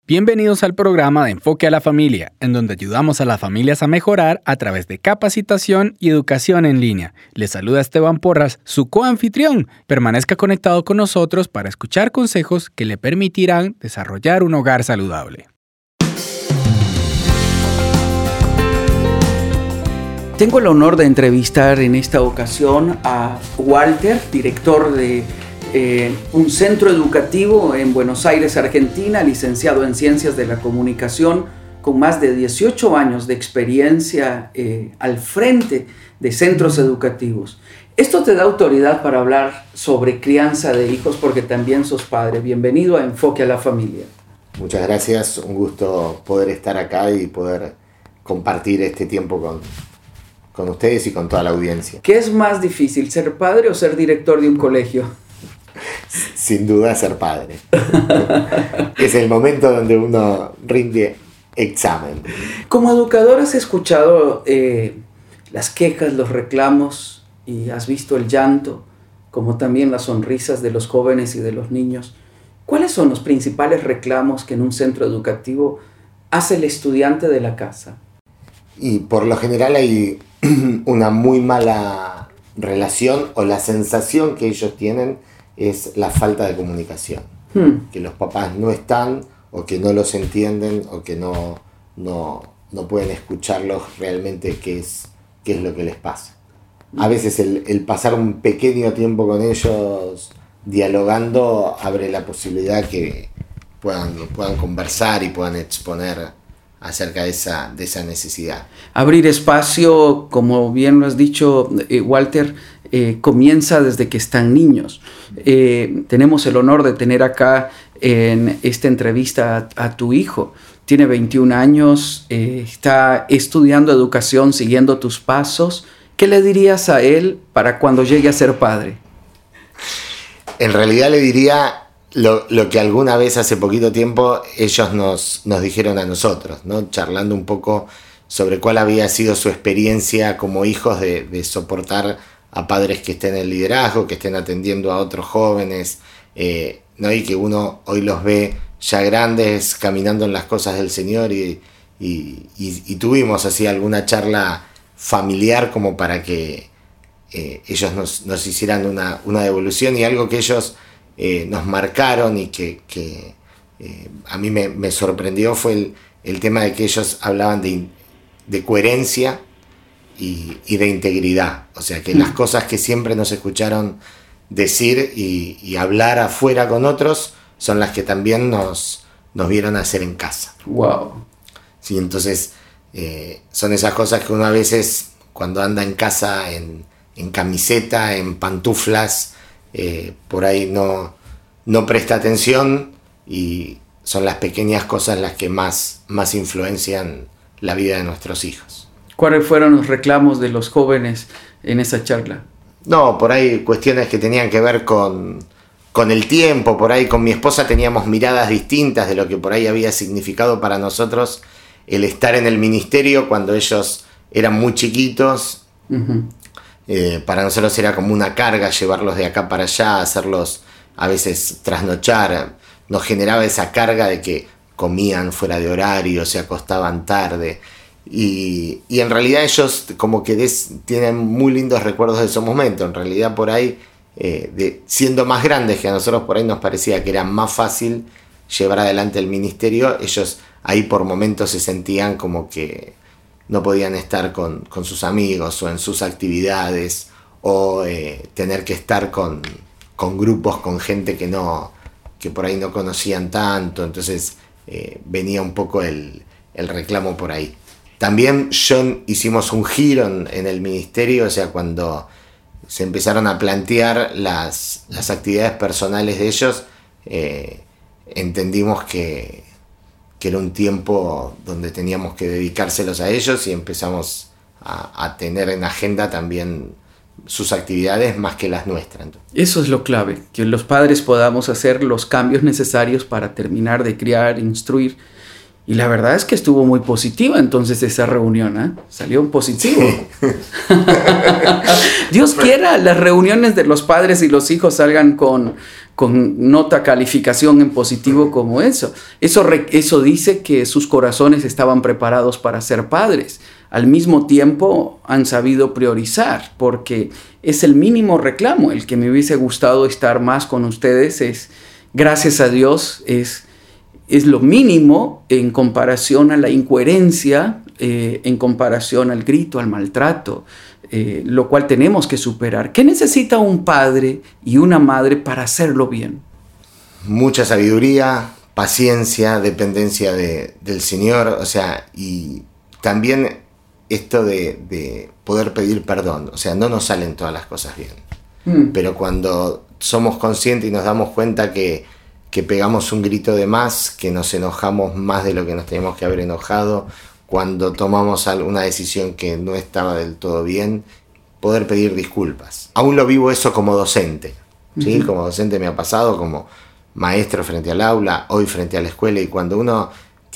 Bienvenidos al programa de Enfoque a la Familia, en donde ayudamos a las familias a mejorar a través de capacitación y educación en línea. Les saluda Esteban Porras, su coanfitrión. Permanezca conectado con nosotros para escuchar consejos que le permitirán desarrollar un hogar saludable. Tengo el honor de entrevistar en esta ocasión a Walter, director de un centro educativo en Buenos Aires, Argentina, licenciado en Ciencias de la Comunicación, con más de 18 años de experiencia al frente de centros educativos. Esto te da autoridad para hablar sobre crianza de hijos porque también sos padre. Bienvenido a Enfoque a la Familia. Muchas gracias, un gusto poder estar acá y poder compartir este tiempo con ustedes y con toda la audiencia. ¿Qué es más difícil, ser padre o ser director de un colegio? Sin duda ser padre. Es el momento donde uno rinde examen. Como educador has escuchado las quejas, los reclamos y has visto el llanto, como también las sonrisas de los jóvenes y de los niños. ¿Cuáles son los principales reclamos que en un centro educativo hace el estudiante de la casa? Y por lo general hay una muy mala relación, o la sensación que ellos tienen es la falta de comunicación. Que los papás no están, o que no los entienden, o que no pueden escucharlos realmente qué es lo que les pasa. A veces el pasar un pequeño tiempo con ellos dialogando abre la posibilidad que puedan conversar y puedan exponer acerca de esa necesidad. Abrir espacio, como bien lo has dicho, Walter, comienza desde que están niños. Tenemos el honor de tener acá en esta entrevista a tu hijo. Tiene 21 años, está estudiando educación, siguiendo tus pasos. ¿Qué le dirías a él para cuando llegue a ser padre? En realidad le diría lo que alguna vez hace poquito tiempo ellos nos dijeron a nosotros, ¿no? Charlando un poco sobre cuál había sido su experiencia como hijos de soportar a padres que estén en el liderazgo, que estén atendiendo a otros jóvenes, ¿no? Y que uno hoy los ve ya grandes caminando en las cosas del Señor y tuvimos así alguna charla familiar como para que ellos nos hicieran una devolución, y algo que ellos nos marcaron y que a mí me sorprendió fue el tema de que ellos hablaban de coherencia y de integridad. O sea, que las cosas que siempre nos escucharon decir y hablar afuera con otros son las que también nos vieron hacer en casa. Wow. Sí, entonces son esas cosas que uno a veces cuando anda en casa en camiseta, en pantuflas, por ahí no presta atención, y son las pequeñas cosas las que más influencian la vida de nuestros hijos. ¿Cuáles fueron los reclamos de los jóvenes en esa charla? No, por ahí cuestiones que tenían que ver con el tiempo. Por ahí con mi esposa teníamos miradas distintas de lo que por ahí había significado para nosotros el estar en el ministerio cuando ellos eran muy chiquitos. Uh-huh. Para nosotros era como una carga llevarlos de acá para allá, hacerlos a veces trasnochar. Nos generaba esa carga de que comían fuera de horario, se acostaban tarde. Y en realidad ellos como que tienen muy lindos recuerdos de esos momentos. En realidad por ahí, siendo más grandes, que a nosotros por ahí nos parecía que era más fácil llevar adelante el ministerio, ellos ahí por momentos se sentían como que no podían estar con sus amigos o en sus actividades, o tener que estar con grupos, con gente que por ahí no conocían tanto. Entonces venía un poco el reclamo por ahí. También hicimos un giro en el ministerio, o sea, cuando se empezaron a plantear las actividades personales de ellos, entendimos que era un tiempo donde teníamos que dedicárselos a ellos, y empezamos a tener en agenda también sus actividades más que las nuestras. Eso es lo clave, que los padres podamos hacer los cambios necesarios para terminar de criar, instruir. Y la verdad es que estuvo muy positiva entonces esa reunión, ¿eh? Salió positivo. Dios quiera las reuniones de los padres y los hijos salgan con nota calificación en positivo como eso. Eso dice que sus corazones estaban preparados para ser padres. Al mismo tiempo han sabido priorizar, porque es el mínimo reclamo. El que me hubiese gustado estar más con ustedes es, gracias a Dios, es lo mínimo en comparación a la incoherencia, en comparación al grito, al maltrato, lo cual tenemos que superar. ¿Qué necesita un padre y una madre para hacerlo bien? Mucha sabiduría, paciencia, dependencia del Señor, o sea, y también esto de poder pedir perdón. O sea, no nos salen todas las cosas bien, pero cuando somos conscientes y nos damos cuenta que pegamos un grito de más, que nos enojamos más de lo que nos teníamos que haber enojado, cuando tomamos una decisión que no estaba del todo bien, poder pedir disculpas. Aún lo vivo eso como docente, ¿sí? Como docente me ha pasado, como maestro frente al aula, hoy frente a la escuela, y cuando uno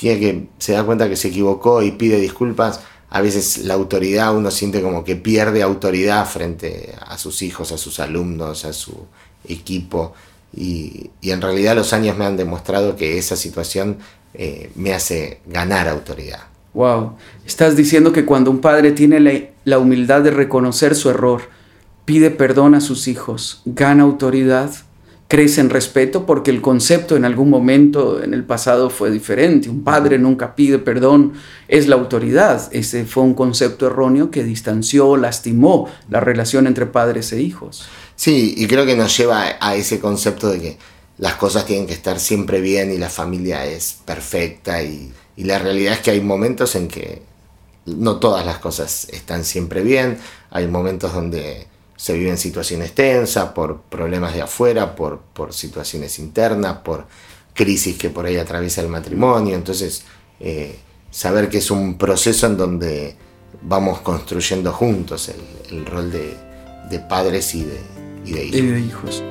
se da cuenta que se equivocó y pide disculpas, a veces la autoridad, uno siente como que pierde autoridad frente a sus hijos, a sus alumnos, a su equipo. Y en realidad los años me han demostrado que esa situación me hace ganar autoridad. Wow, estás diciendo que cuando un padre tiene la humildad de reconocer su error, pide perdón a sus hijos, gana autoridad, crece en respeto, porque el concepto en algún momento en el pasado fue diferente. Un padre nunca pide perdón, es la autoridad. Ese fue un concepto erróneo que distanció, lastimó la relación entre padres e hijos. Sí, y creo que nos lleva a ese concepto de que las cosas tienen que estar siempre bien y la familia es perfecta, y la realidad es que hay momentos en que no todas las cosas están siempre bien, hay momentos donde se viven situaciones tensas por problemas de afuera, por situaciones internas, por crisis que por ahí atraviesa el matrimonio. Entonces, saber que es un proceso en donde vamos construyendo juntos el rol de padres y de hijos.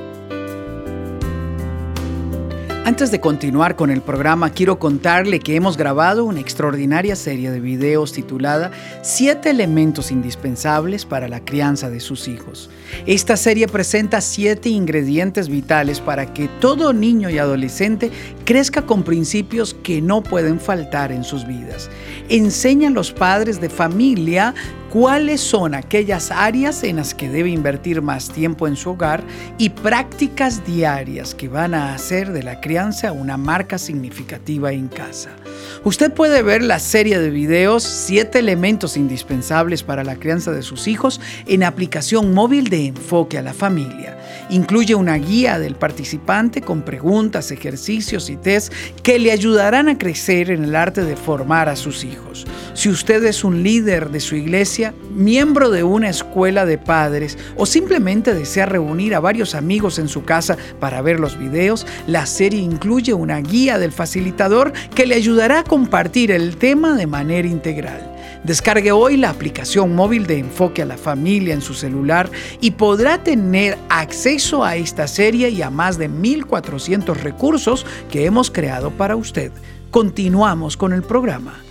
Antes de continuar con el programa, quiero contarle que hemos grabado una extraordinaria serie de videos titulada 7 elementos indispensables para la crianza de sus hijos. Esta serie presenta 7 ingredientes vitales para que todo niño y adolescente crezca con principios que no pueden faltar en sus vidas. Enseña a los padres de familia cuáles son aquellas áreas en las que debe invertir más tiempo en su hogar y prácticas diarias que van a hacer de la crianza una marca significativa en casa. Usted puede ver la serie de videos 7 elementos indispensables para la crianza de sus hijos en aplicación móvil de Enfoque a la Familia. Incluye una guía del participante con preguntas, ejercicios y tests que le ayudarán a crecer en el arte de formar a sus hijos. Si usted es un líder de su iglesia, miembro de una escuela de padres o simplemente desea reunir a varios amigos en su casa para ver los videos, la serie incluye una guía del facilitador que le ayudará a compartir el tema de manera integral. Descargue hoy la aplicación móvil de Enfoque a la Familia en su celular y podrá tener acceso a esta serie y a más de 1,400 recursos que hemos creado para usted. Continuamos con el programa.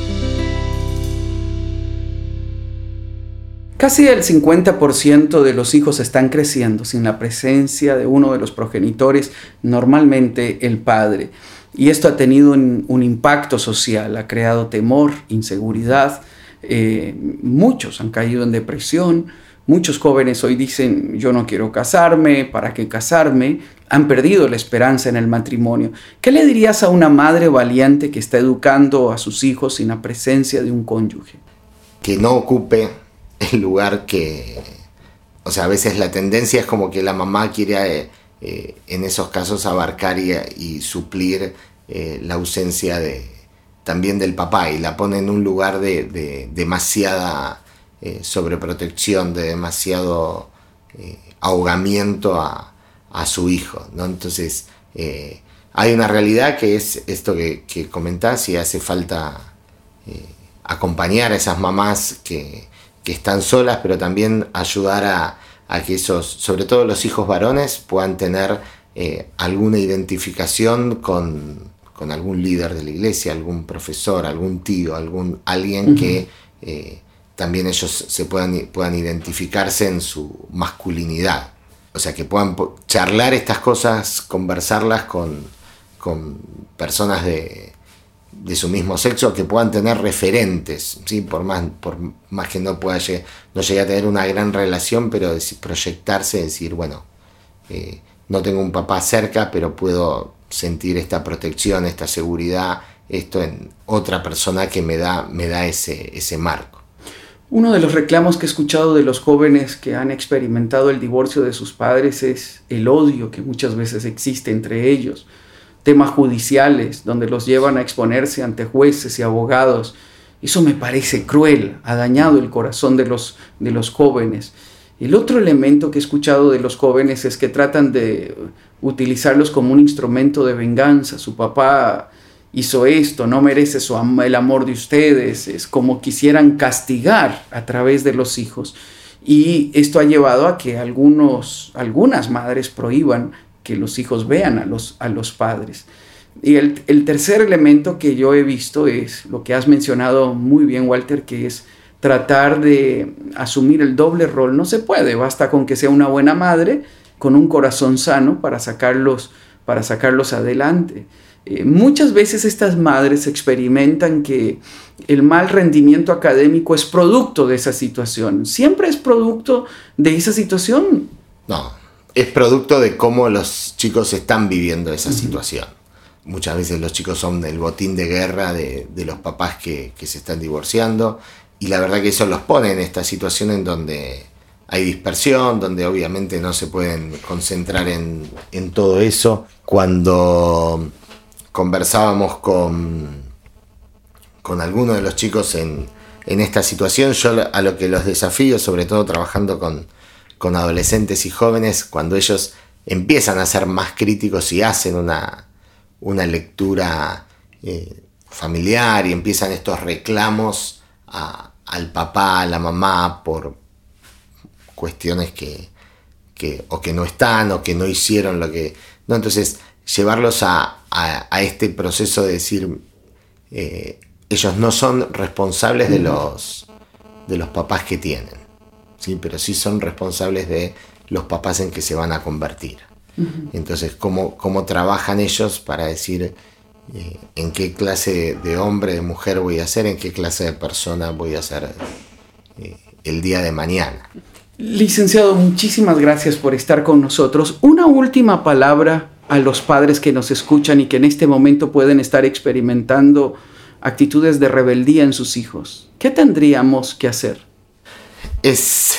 Casi el 50% de los hijos están creciendo sin la presencia de uno de los progenitores, normalmente el padre. Y esto ha tenido un impacto social, ha creado temor, inseguridad. Muchos han caído en depresión. Muchos jóvenes hoy dicen, yo no quiero casarme, ¿para qué casarme? Han perdido la esperanza en el matrimonio. ¿Qué le dirías a una madre valiente que está educando a sus hijos sin la presencia de un cónyuge? Que no ocupe el lugar que... O sea, a veces la tendencia es como que la mamá quiere en esos casos abarcar y suplir la ausencia también del papá, y la pone en un lugar de demasiada sobreprotección, de demasiado ahogamiento a su hijo, ¿no? Entonces hay una realidad que es esto que comentás, y hace falta acompañar a esas mamás que están solas, pero también ayudar a que esos, sobre todo los hijos varones, puedan tener alguna identificación con algún líder de la iglesia, algún profesor, algún tío, alguien que también ellos se puedan identificarse en su masculinidad. O sea, que puedan charlar estas cosas, conversarlas con personas de su mismo sexo, que puedan tener referentes, ¿sí? Por más que no llegue a tener una gran relación, pero proyectarse, decir, bueno, no tengo un papá cerca, pero puedo sentir esta protección, esta seguridad, esto en otra persona que me da ese marco. Uno de los reclamos que he escuchado de los jóvenes que han experimentado el divorcio de sus padres es el odio que muchas veces existe entre ellos. Temas judiciales donde los llevan a exponerse ante jueces y abogados. Eso me parece cruel, ha dañado el corazón de los jóvenes. El otro elemento que he escuchado de los jóvenes es que tratan de utilizarlos como un instrumento de venganza. Su papá hizo esto, no merece el amor de ustedes. Es como quisieran castigar a través de los hijos. Y esto ha llevado a que algunas madres prohíban que los hijos vean a los padres. Y el tercer elemento que yo he visto es lo que has mencionado muy bien, Walter, que es tratar de asumir el doble rol. No se puede, basta con que sea una buena madre, con un corazón sano para sacarlos adelante. Muchas veces estas madres experimentan que el mal rendimiento académico es producto de esa situación. ¿Siempre es producto de esa situación? No, es producto de cómo los chicos están viviendo esa situación. Muchas veces los chicos son el botín de guerra de los papás que se están divorciando, y la verdad que eso los pone en esta situación en donde hay dispersión, donde obviamente no se pueden concentrar en todo eso. Cuando conversábamos con algunos de los chicos en esta situación, yo a lo que los desafío, sobre todo trabajando con adolescentes y jóvenes, cuando ellos empiezan a ser más críticos y hacen una lectura familiar y empiezan estos reclamos al papá, a la mamá, por cuestiones que no están o que no hicieron lo que... No, entonces, llevarlos a este proceso de decir, ellos no son responsables de los papás que tienen, ¿sí? Pero sí son responsables de los papás en que se van a convertir. Entonces, ¿cómo trabajan ellos para decir en qué clase de hombre, de mujer voy a ser, en qué clase de persona voy a ser el día de mañana? Licenciado, muchísimas gracias por estar con nosotros. Una última palabra a los padres que nos escuchan y que en este momento pueden estar experimentando actitudes de rebeldía en sus hijos. ¿Qué tendríamos que hacer? Es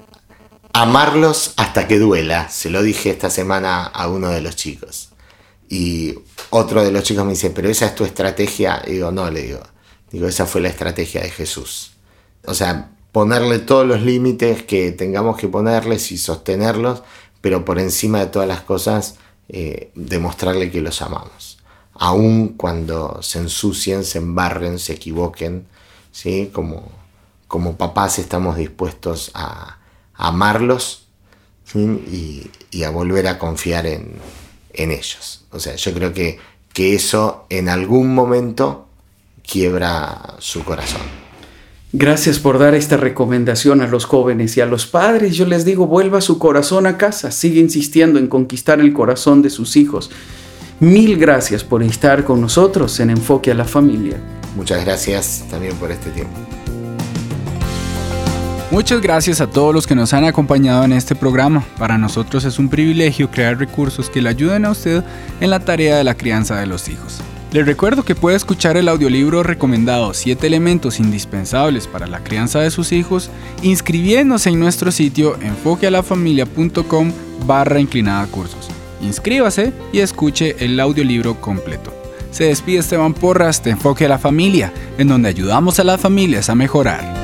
amarlos hasta que duela. Se lo dije esta semana a uno de los chicos. Y otro de los chicos me dice, ¿pero esa es tu estrategia? Y digo, no, le digo, esa fue la estrategia de Jesús. O sea, ponerle todos los límites que tengamos que ponerles y sostenerlos, pero por encima de todas las cosas, demostrarle que los amamos. Aun cuando se ensucien, se embarren, se equivoquen, ¿sí? Como papás estamos dispuestos a amarlos, ¿sí? y a volver a confiar en ellos. O sea, yo creo que eso en algún momento quiebra su corazón. Gracias por dar esta recomendación a los jóvenes y a los padres. Yo les digo, vuelva su corazón a casa, sigue insistiendo en conquistar el corazón de sus hijos. Mil gracias por estar con nosotros en Enfoque a la Familia. Muchas gracias también por este tiempo. Muchas gracias a todos los que nos han acompañado en este programa. Para nosotros es un privilegio crear recursos que le ayuden a usted en la tarea de la crianza de los hijos. Les recuerdo que puede escuchar el audiolibro recomendado 7 elementos indispensables para la crianza de sus hijos inscribiéndose en nuestro sitio enfoquealafamilia.com/cursos. Inscríbase y escuche el audiolibro completo. Se despide Esteban Porras de Enfoque a la Familia, en donde ayudamos a las familias a mejorar.